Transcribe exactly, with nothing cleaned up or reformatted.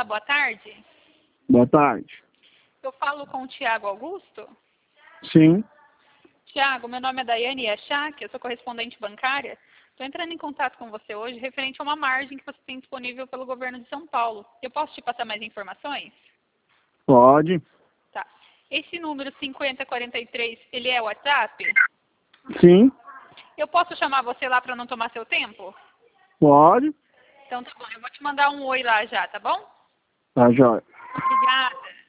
Olá, boa tarde. Boa tarde. Eu falo com o Tiago Augusto. Sim. Tiago, meu nome é Daiane Yachak, eu sou correspondente bancária. Estou entrando em contato com você hoje referente a uma margem que você tem disponível pelo governo de São Paulo. Eu posso te passar mais informações? Pode. Tá. Esse número cinquenta quarenta e três, ele é o WhatsApp? Sim. Eu posso chamar você lá para não tomar seu tempo? Pode. Então tá bom, eu vou te mandar um oi lá já, tá bom? Tá, jóia. Obrigada.